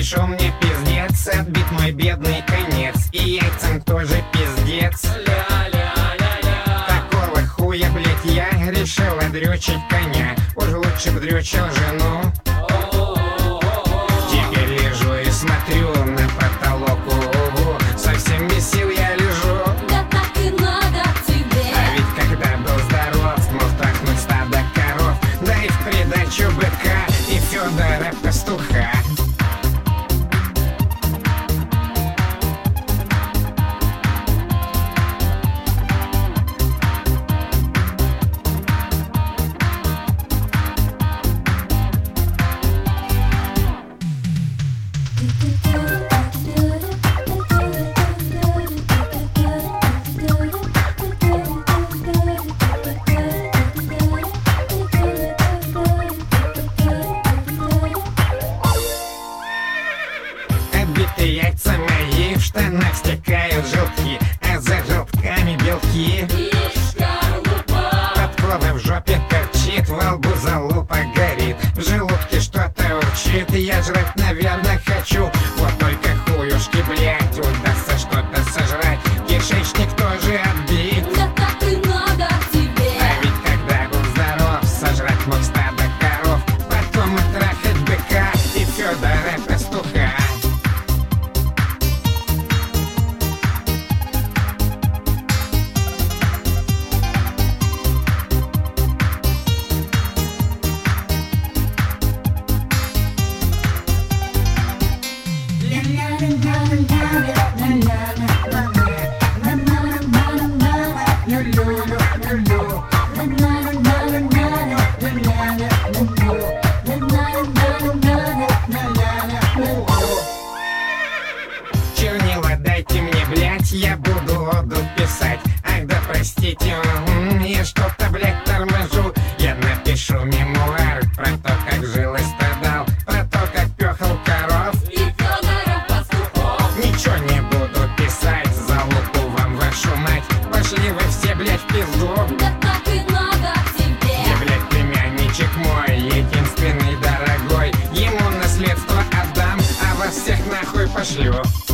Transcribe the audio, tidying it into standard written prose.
пришел мне пиздец, отбит мой бедный конец, и яйцам тоже пиздец. Такого хуя, блять, я решил одрючить коня. Уж лучше б дрючил жену. Теперь лежу и смотрю на потолок, совсем без сил я лежу. Да так и надо тебе. А ведь когда был здоров, мог трахнуть стадо коров, да и в придачу быка и Федора Пастуха. Отбитые яйца мои, в штанах стекают желтки, а за желтками белки. Подкова в жопе торчит, во лбу залупа горит, в желудке что-то урчит, я жрать, наверное, хочу. Вот только хуюшки, блять, удастся что-то сожрать, кишечник тоже отбит. Да так и надо тебе. А ведь когда был здоров, сожрать мог стадо коров, потом отрахать быка и Федора Пастуха. Чернила дайте мне, блять, я буду оду писать. Ах да простите, я что-то, блять, торможу. Я напишу мемуар про то, как жил и страдал, про то, как пёхал коров И Федора Пастухов. Ничего не буду писать, залупу вам вашу мать. Пошли вы все, блять, в пизду. Да так и надо тебе. Я, блять, племянничек мой, единственный дорогой, ему наследство отдам, а вас всех нахуй пошлю.